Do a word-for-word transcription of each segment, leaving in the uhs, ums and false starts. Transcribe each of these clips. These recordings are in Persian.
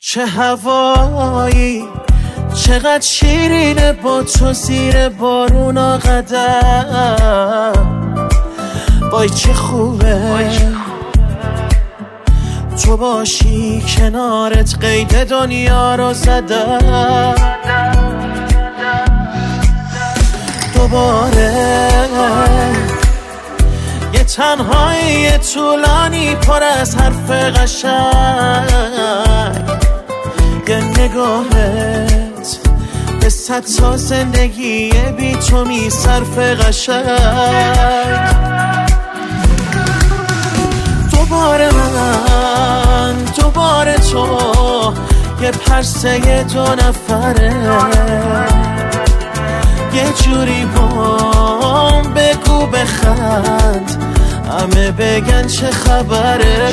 چه هوایی چقدر شیرینه با تو زیر بارون قدم. وای چه خوبه تو باشی کنارت، قید دنیا رو زدم. دوباره یه تنهایی طولانی پر از حرف قشنگ، یه نگاهت به صد تا زندگی بی تو می صرف قشنگ. دوباره من دوباره تو، یه پرسه دو نفره، یه جوری بام بگو بخند، همه بگن چه خبره.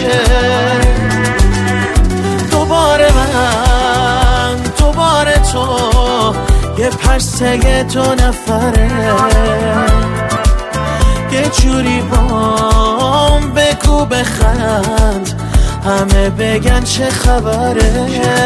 دوباره من دوباره تو، یه پرسه دو نفره، یه جوری بام بگو بخند، همه بگن چه خبره.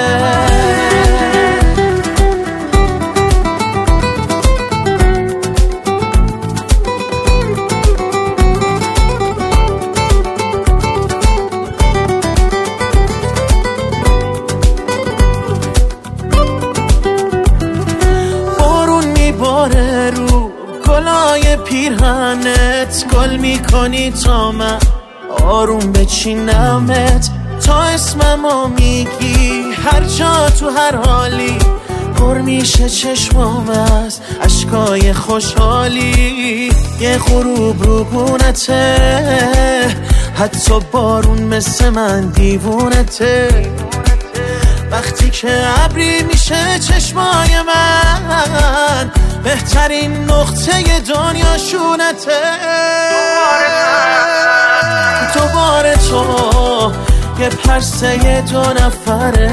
باره رو گلای پیرهنت، گل میکنی تا من آروم بچینمت، تا اسممو میگی هر جا تو هر حالی، پر میشه چشمام از اشکای خوشحالی. یه غروب رو گونته، حتی بارون مثل من دیوونته، وقتی که ابری میشه چشمای من، بهترین نقطه دنیا شونته. دوباره تو، یه پرسه دو نفره،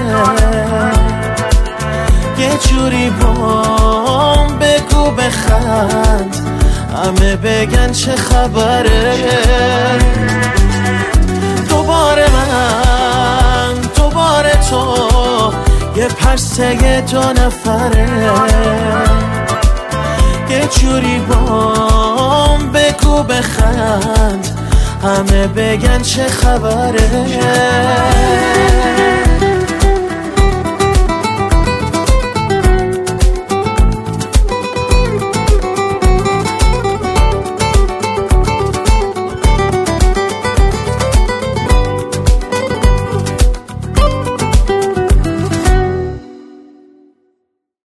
یه جوری بام بگو بخند، همه بگن چه خبره. دوباره من دوباره تو، یه پرسه دو نفره، یه جوری بام بگو بخند، همه بگن چه خبره.